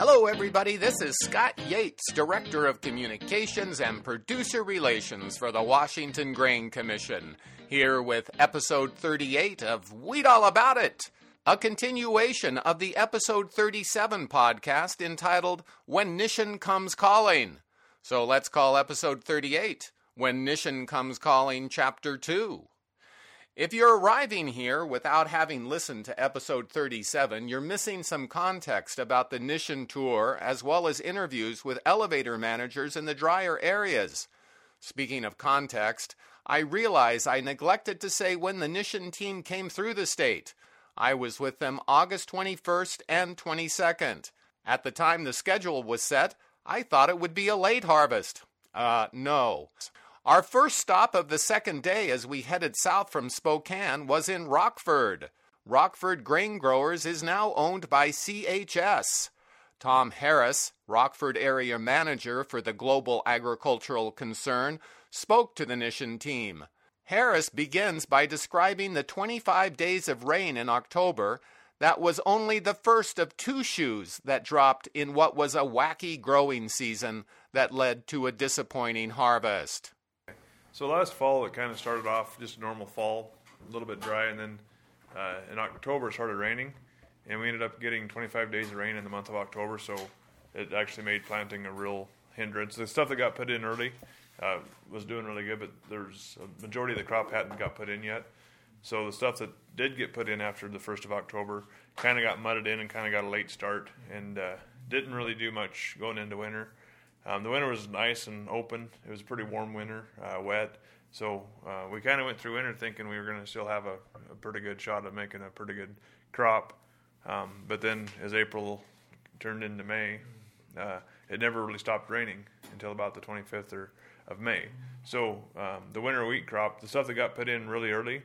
Hello, everybody. This is Scott Yates, Director of Communications and Producer Relations for the Washington Grain Commission, here with episode 38 of Wheat All About It, a continuation of the episode 37 podcast entitled When Nishan Comes Calling. So let's call episode 38 When Nishan Comes Calling, Chapter 2. If you're arriving here without having listened to episode 37, you're missing some context about the Nishan tour as well as interviews with elevator managers in the drier areas. Speaking of context, I realize I neglected to say when the Nishan team came through the state. I was with them August 21st and 22nd. At the time the schedule was set, I thought it would be a late harvest. No. Our first stop of the second day as we headed south from Spokane was in Rockford. Rockford Grain Growers is now owned by CHS. Tom Harris, Rockford area manager for the global agricultural concern, spoke to the Nishan team. Harris begins by describing the 25 days of rain in October that was only the first of two shoes that dropped in what was a wacky growing season that led to a disappointing harvest. So last fall, it kind of started off just a normal fall, a little bit dry, and then in October it started raining, and we ended up getting 25 days of rain in the month of October, so it actually made planting a real hindrance. The stuff that got put in early was doing really good, but there's a majority of the crop hadn't got put in yet. So the stuff that did get put in after the 1st of October kind of got mudded in and kind of got a late start, and didn't really do much going into winter. The winter was nice and open. It was a pretty warm winter, wet. So we kind of went through winter thinking we were going to still have a pretty good shot at making a pretty good crop. But then as April turned into May, it never really stopped raining until about the 25th of May. So the winter wheat crop, the stuff that got put in really early,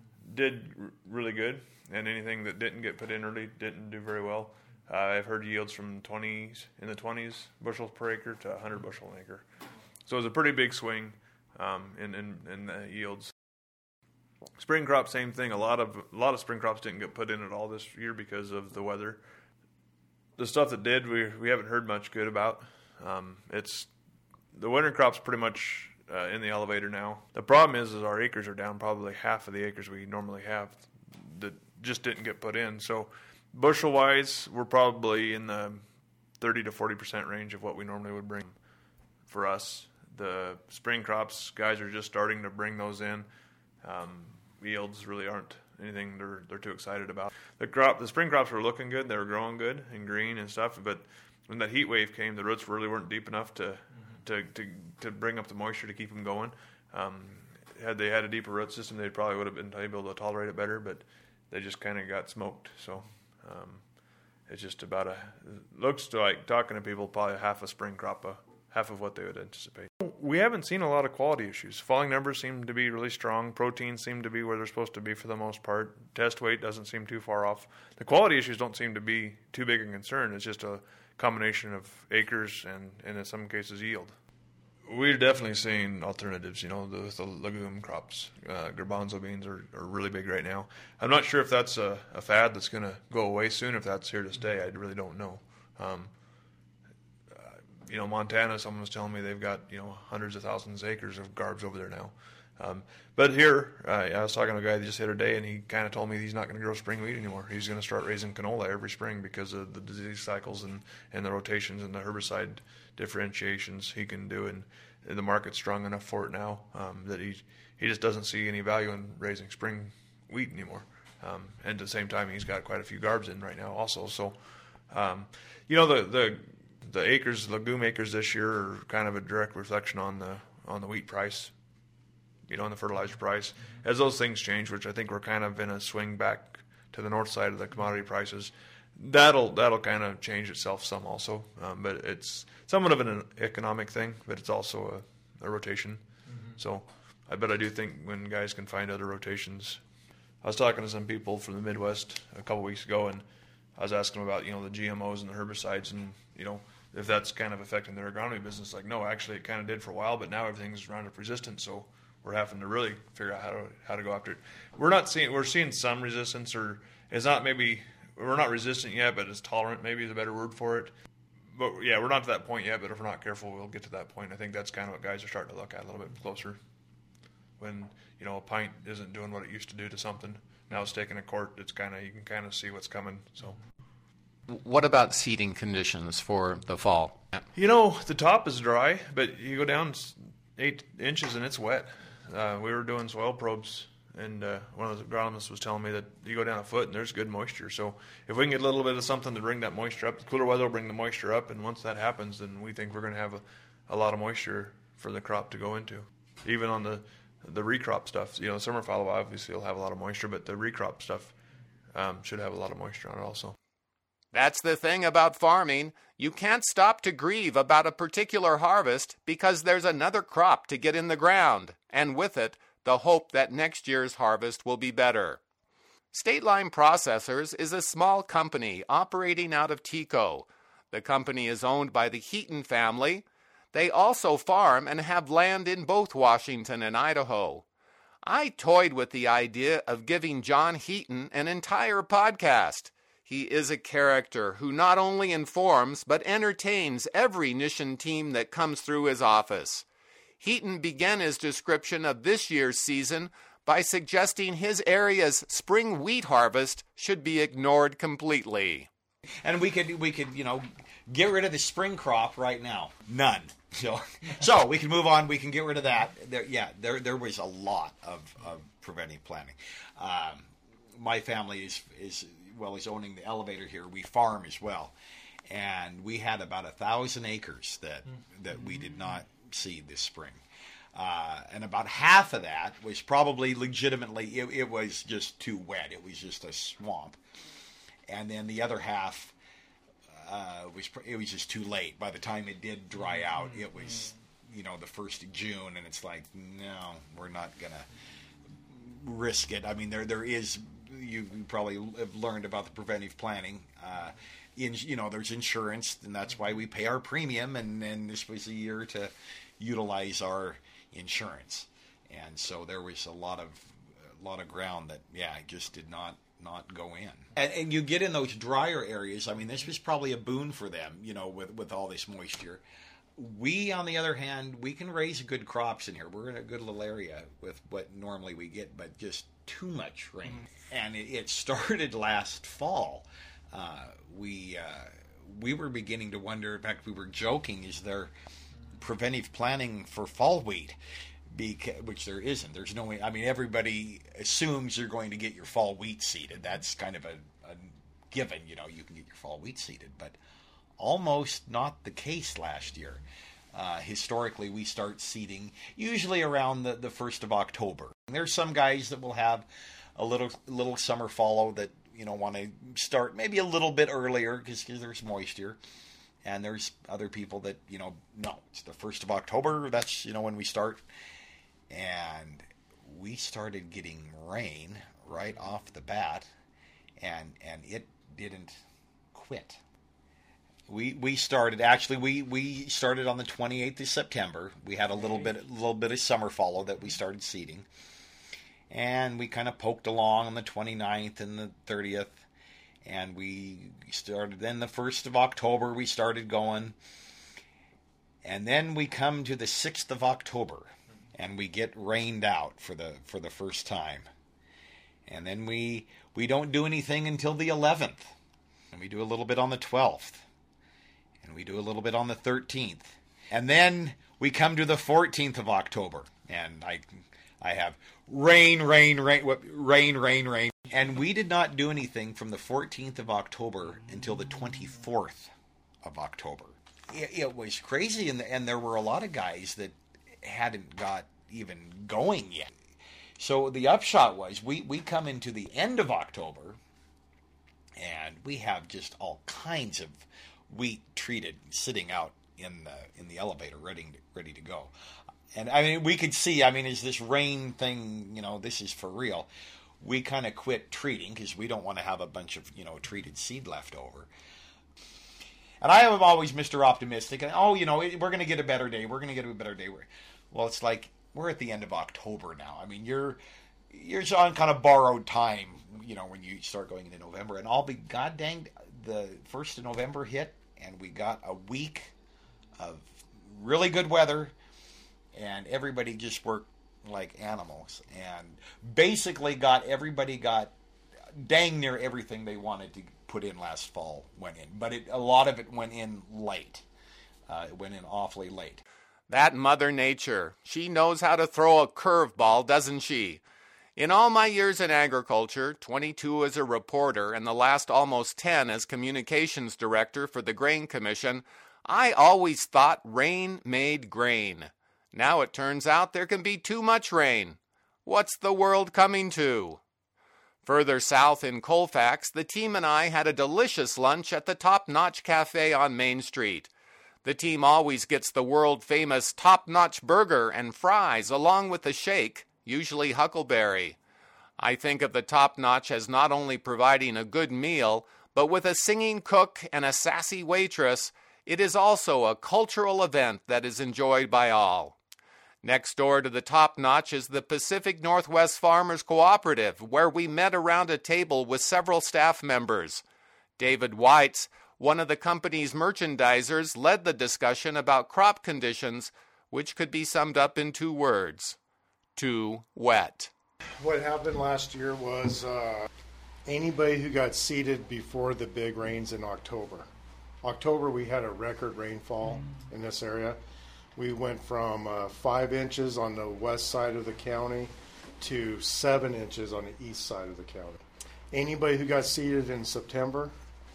did really good. And anything that didn't get put in early didn't do very well. I've heard yields from in the 20s bushels per acre to 100 bushel an acre. So it was a pretty big swing in the yields. Spring crop, same thing. A lot of spring crops didn't get put in at all this year because of the weather. The stuff that did, we haven't heard much good about. It's the winter crop's pretty much in the elevator now. The problem is our acres are down probably half of the acres we normally have that just didn't get put in. So bushel-wise, we're probably in the 30 to 40% range of what we normally would bring for us. The spring crops, guys are just starting to bring those in. Yields really aren't anything they're too excited about. The spring crops were looking good. They were growing good and green and stuff. But when that heat wave came, the roots really weren't deep enough to bring up the moisture to keep them going. Had they had a deeper root system, they probably would have been able to tolerate it better. But they just kind of got smoked. So it's just about looks like, talking to people, probably half a spring crop, half of what they would anticipate. We haven't seen a lot of quality issues. Falling numbers seem to be really strong. Proteins seem to be where they're supposed to be for the most part. Test weight doesn't seem too far off. The quality issues don't seem to be too big a concern. It's just a combination of acres and in some cases yield. We're definitely seeing alternatives, the legume crops. Garbanzo beans are really big right now. I'm not sure if that's a fad that's going to go away soon, if that's here to stay. I really don't know. Montana, someone was telling me they've got, hundreds of thousands of acres of garbs over there now. But here, I was talking to a guy just the other day, and he kind of told me he's not going to grow spring wheat anymore. He's going to start raising canola every spring because of the disease cycles and the rotations and the herbicide differentiations he can do. And the market's strong enough for it now that he just doesn't see any value in raising spring wheat anymore. And at the same time, he's got quite a few garbs in right now also. So, the legume acres this year are kind of a direct reflection on the wheat price, and the fertilizer price. As those things change, which I think we're kind of in a swing back to the north side of the commodity prices, that'll kind of change itself some also. But it's somewhat of an economic thing, but it's also a rotation. Mm-hmm. So I do think when guys can find other rotations. I was talking to some people from the Midwest a couple weeks ago, and I was asking them about, the GMOs and the herbicides and, if that's kind of affecting their agronomy business. Like, no, actually it kind of did for a while, but now everything's Roundup resistant, so we're having to really figure out how to go after it. We're seeing some resistance, or it's not, maybe we're not resistant yet, but it's tolerant, maybe is a better word for it. but yeah, we're not to that point yet. But if we're not careful, we'll get to that point. I think that's kind of what guys are starting to look at a little bit closer. When a pint isn't doing what it used to do to something, now it's taking a quart. It's you can kind of see what's coming. So, what about seeding conditions for the fall? The top is dry, but you go down 8 inches and it's wet. We were doing soil probes, and one of the agronomists was telling me that you go down a foot and there's good moisture. So if we can get a little bit of something to bring that moisture up, the cooler weather will bring the moisture up, and once that happens, then we think we're going to have a lot of moisture for the crop to go into. Even on the recrop stuff, summer fallow obviously will have a lot of moisture, but the recrop stuff should have a lot of moisture on it also. That's the thing about farming. You can't stop to grieve about a particular harvest because there's another crop to get in the ground, and with it, the hope that next year's harvest will be better. State Line Processors is a small company operating out of Tico. The company is owned by the Heaton family. They also farm and have land in both Washington and Idaho. I toyed with the idea of giving John Heaton an entire podcast. He is a character who not only informs but entertains every Nishan team that comes through his office. Heaton began his description of this year's season by suggesting his area's spring wheat harvest should be ignored completely. And we could get rid of the spring crop right now. None. So we can move on. We can get rid of that. There was a lot of preventive planning. My family is owning the elevator here. We farm as well, and we had about 1,000 acres that we did not seed this spring, and about half of that was probably legitimately it was just too wet. It was just a swamp, and then the other half. It was just too late. By the time it did dry out, it was, the 1st of June, and it's like, no, we're not gonna risk it. I mean, there is. You probably have learned about the preventive planning. There's insurance, and that's why we pay our premium. And this was a year to utilize our insurance, and so there was a lot of ground that it just did not go in. And you get in those drier areas. I mean, this was probably a boon for them, with all this moisture. We, on the other hand, we can raise good crops in here. We're in a good little area with what normally we get, but just too much rain. And it started last fall. We were beginning to wonder, in fact, we were joking, is there preventive planning for fall wheat? Which there isn't. There's no way. I mean, everybody assumes you're going to get your fall wheat seeded. That's kind of a given. You can get your fall wheat seeded, but almost not the case last year. Historically, we start seeding usually around the 1st of October. There's some guys that will have a little summer fallow that want to start maybe a little bit earlier because there's moisture. And there's other people that, no, it's the 1st of October. That's, when we start. And we started getting rain right off the bat, and it didn't quit. We started we started on the 28th of September. We had a little bit of summer fallow that we started seeding, and we kind of poked along on the 29th and the 30th, and we started. Then the 1st of October we started going, and then we come to the 6th of October. And we get rained out for the first time. And then we don't do anything until the 11th. And we do a little bit on the 12th. And we do a little bit on the 13th. And then we come to the 14th of October. And I have rain. And we did not do anything from the 14th of October until the 24th of October. It was crazy. And there were a lot of guys that hadn't got even going yet. So the upshot was we come into the end of October and we have just all kinds of wheat treated sitting out in the elevator ready to go. And I mean, we could see, is this rain thing, this is for real. We kind of quit treating because we don't want to have a bunch of, treated seed left over. And I am always Mr. Optimistic. And, we're going to get a better day. We're going to get a better day. Well, it's like we're at the end of October now. I mean, you're on kind of borrowed time, when you start going into November. And I'll be, god dang, the 1st of November hit, and we got a week of really good weather, and everybody just worked like animals, and basically everybody got dang near everything they wanted to put in last fall went in, but a lot of it went in late. It went in awfully late. That Mother Nature, she knows how to throw a curveball, doesn't she? In all my years in agriculture, 22 as a reporter and the last almost 10 as communications director for the Grain Commission, I always thought rain made grain. Now it turns out there can be too much rain. What's the world coming to? Further south in Colfax, the team and I had a delicious lunch at the Top Notch Cafe on Main Street. The team always gets the world-famous top-notch burger and fries along with the shake, usually huckleberry. I think of the Top Notch as not only providing a good meal, but with a singing cook and a sassy waitress, it is also a cultural event that is enjoyed by all. Next door to the Top Notch is the Pacific Northwest Farmers Cooperative, where we met around a table with several staff members. David Weitz, one of the company's merchandisers, led the discussion about crop conditions, which could be summed up in 2 words: too wet. What happened last year was anybody who got seeded before the big rains in October. October, we had a record rainfall in this area. We went from 5 inches on the west side of the county to 7 inches on the east side of the county. Anybody who got seeded in September,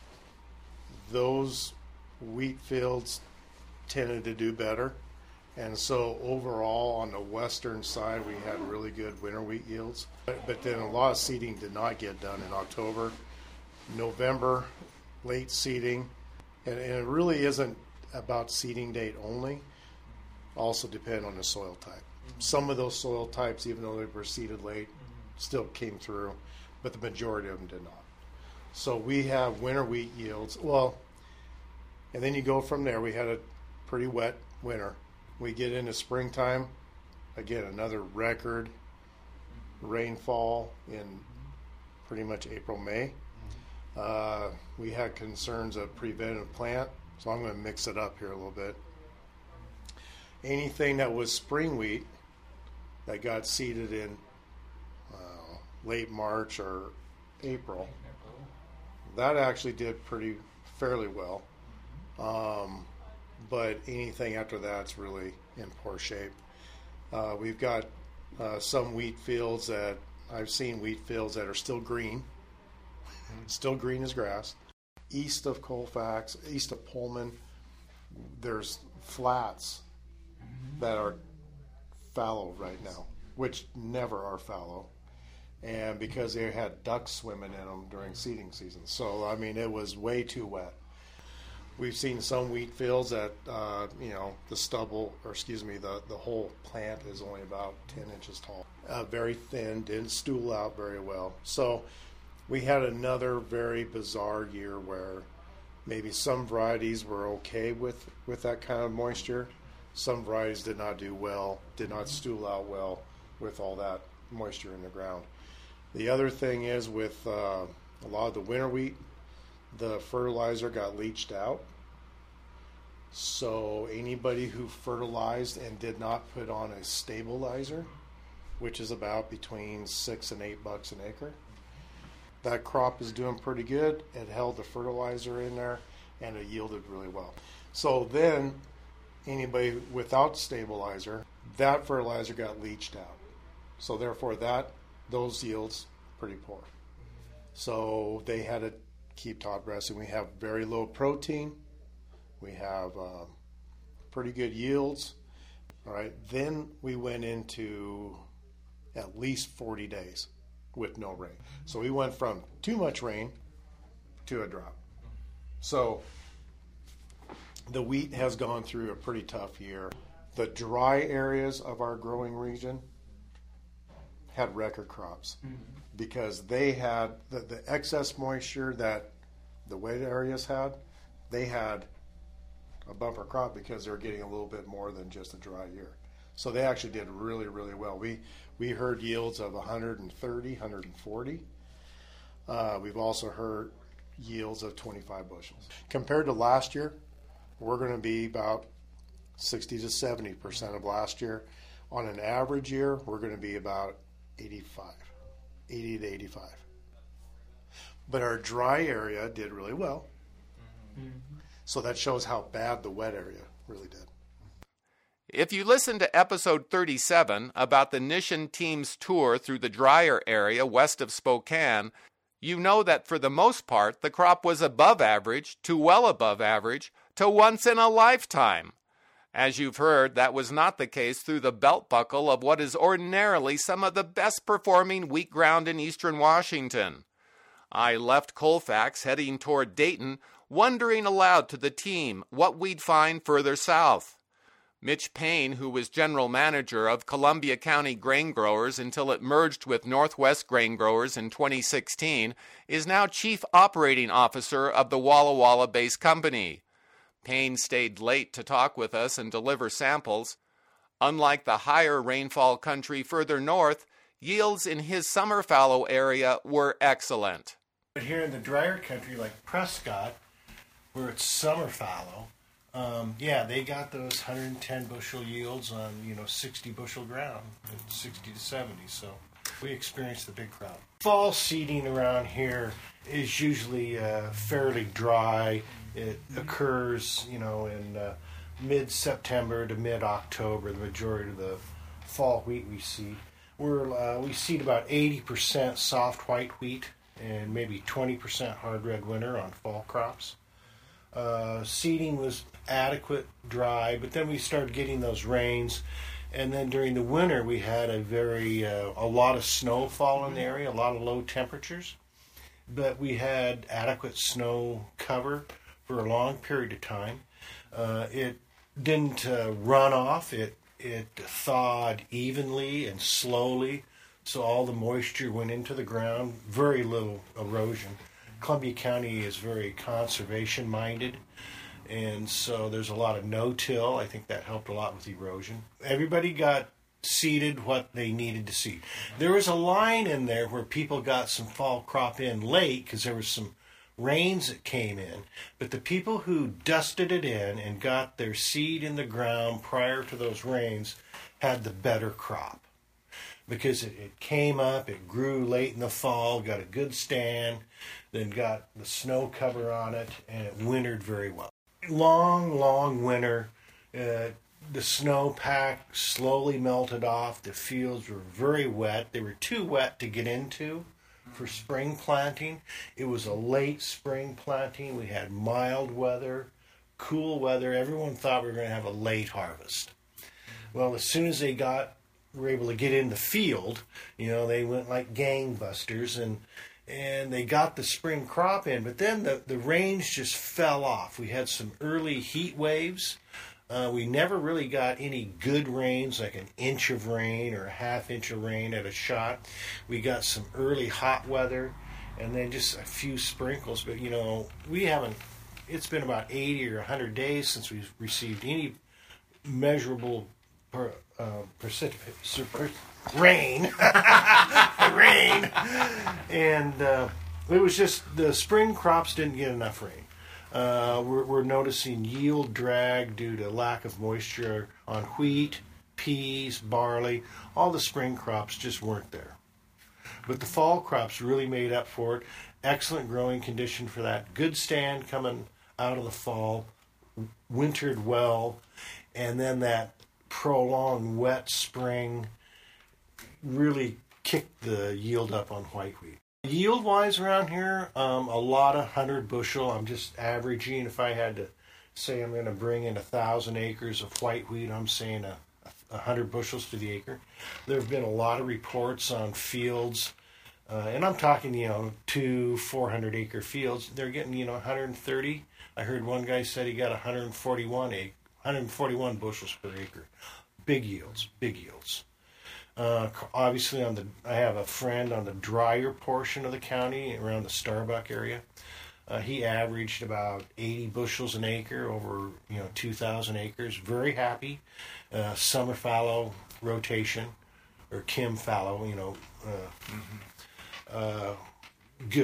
those wheat fields tended to do better. And so overall on the western side, we had really good winter wheat yields. But then a lot of seeding did not get done in October. November, late seeding. And it really isn't about seeding date only. Also depend on the soil type. Some of those soil types, even though they were seeded late, still came through, but the majority of them did not. So we have winter wheat yields. Well, and then you go from there. We had a pretty wet winter. We get into springtime, again, another record rainfall in pretty much April, May. We had concerns of preventive plant, so I'm going to mix it up here a little bit. Anything that was spring wheat that got seeded in late March or April, that actually did fairly well. But anything after that's really in poor shape. We've got some wheat fields that I've seen wheat fields that are still green as grass. East of Colfax, east of Pullman, there's flats that are fallow right now, which never are fallow, and because they had ducks swimming in them during seeding season. So I mean, it was way too wet. We've seen some wheat fields that the stubble, or excuse me, the whole plant is only about 10 inches tall, very thin, didn't stool out very well. So we had another very bizarre year where maybe some varieties were okay with that kind of moisture. Some varieties did not do well, did not stool out well with all that moisture in the ground. The other thing is with a lot of the winter wheat, the fertilizer got leached out. So anybody who fertilized and did not put on a stabilizer, which is about between $6 and $8 an acre, that crop is doing pretty good. It held the fertilizer in there and it yielded really well. So then anybody without stabilizer, that fertilizer got leached out. So therefore those yields pretty poor. So they had to keep top dressing. We have very low protein. We have pretty good yields. All right. Then we went into at least 40 days with no rain. So we went from too much rain to a drought. So the wheat has gone through a pretty tough year. The dry areas of our growing region had record crops because they had the excess moisture that the wet areas had. They had a bumper crop because they were getting a little bit more than just a dry year. So they actually did really, really well. We heard yields of 130, 140. We've also heard yields of 25 bushels. Compared to last year, we're going to be about 60 to 70% of last year. On an average year, we're going to be about 80 to 85. But our dry area did really well. So that shows how bad the wet area really did. If you listen to episode 37 about the Nishan team's tour through the drier area west of Spokane, you know that for the most part the crop was above average to well above average to once in a lifetime. As you've heard, that was not the case through the belt buckle of what is ordinarily some of the best performing wheat ground in eastern Washington. I left Colfax heading toward Dayton, wondering aloud to the team what we'd find further south. Mitch Payne, who was general manager of Columbia County Grain Growers until it merged with Northwest Grain Growers in 2016, is now chief operating officer of the Walla Walla-based company. Payne stayed late to talk with us and deliver samples. Unlike the higher rainfall country further north, yields in his summer fallow area were excellent. But here in the drier country like Prescott, where it's summer fallow, they got those 110 bushel yields on 60 bushel ground, 60 to 70. So we experienced the big crop. Fall seeding around here is usually fairly dry. It occurs, in mid-September to mid-October. The majority of the fall wheat we seed. We seed about 80% soft white wheat and maybe 20% hard red winter on fall crops. Seeding was adequate, dry, but then we started getting those rains, and then during the winter we had a lot of snowfall in the area, a lot of low temperatures, but we had adequate snow cover for a long period of time. It didn't run off. It thawed evenly and slowly, so all the moisture went into the ground. Very little erosion. Columbia County is very conservation-minded, and so there's a lot of no-till. I think that helped a lot with erosion. Everybody got seeded what they needed to seed. There was a line in there where people got some fall crop in late because there was some rains that came in, but the people who dusted it in and got their seed in the ground prior to those rains had the better crop because it came up, it grew late in the fall, got a good stand, then got the snow cover on it, and it wintered very well. Long winter. The snowpack slowly melted off. The fields were very wet. They were too wet to get into for spring planting. It was a late spring planting. We had mild weather, cool weather. Everyone thought we were going to have a late harvest. Well, as soon as they were able to get in the field, they went like gangbusters, and they got the spring crop in. But then the rains just fell off. We had some early heat waves. We never really got any good rains, like an inch of rain or a half inch of rain at a shot. We got some early hot weather and then just a few sprinkles. But, it's been about 80 or 100 days since we've received any measurable rain. Rain. And it was just the spring crops didn't get enough rain. We're noticing yield drag due to lack of moisture on wheat, peas, barley. All the spring crops just weren't there. But the fall crops really made up for it. Excellent growing condition for that. Good stand coming out of the fall. Wintered well. And then that prolonged wet spring really kicked the yield up on white wheat. Yield-wise around here, a lot of 100 bushel. I'm just averaging. If I had to say I'm going to bring in 1,000 acres of white wheat, I'm saying 100 bushels to the acre. There have been a lot of reports on fields, and I'm talking, 200-400 acre fields. They're getting, 130. I heard one guy said he got 141 bushels per acre. Big yields. Obviously, I have a friend on the drier portion of the county around the Starbuck area. He averaged about 80 bushels an acre over 2,000 acres. Very happy. Summer fallow rotation or Kim fallow. Good,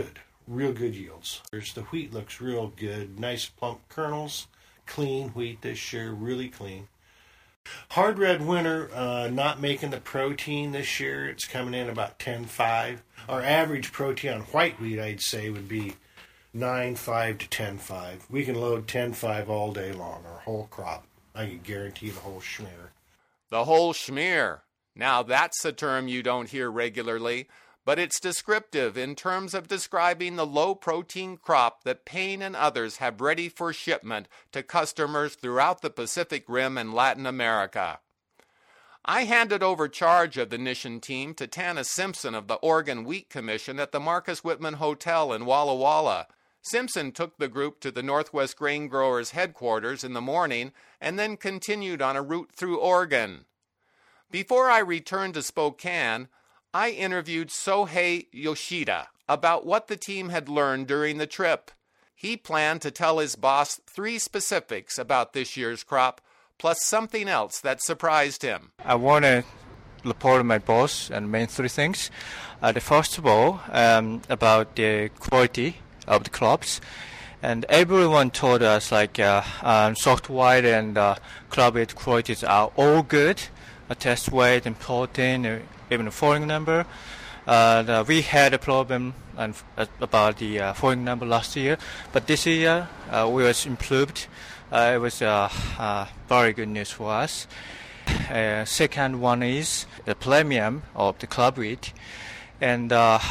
real good yields. The wheat looks real good. Nice plump kernels. Clean wheat this year, really clean. Hard red winter, not making the protein this year. It's coming in about 10.5. Our average protein on white wheat, I'd say, would be 9.5 to 10.5. We can load 10.5 all day long, our whole crop. I can guarantee the whole schmear. The whole schmear. Now that's a term you don't hear regularly, but it's descriptive in terms of describing the low-protein crop that Payne and others have ready for shipment to customers throughout the Pacific Rim and Latin America. I handed over charge of the Nishan team to Tana Simpson of the Oregon Wheat Commission at the Marcus Whitman Hotel in Walla Walla. Simpson took the group to the Northwest Grain Growers headquarters in the morning and then continued on a route through Oregon. Before I returned to Spokane, I interviewed Sohei Yoshida about what the team had learned during the trip. He planned to tell his boss 3 specifics about this year's crop, plus something else that surprised him. I want to report to my boss and main 3 things. The first of all, about the quality of the crops. And everyone told us soft white and club weight qualities are all good. Test weight and protein, even the foreign number. We had a problem about the foreign number last year, but this year we was improved. It was very good news for us. Second one is the premium of the club wheat. And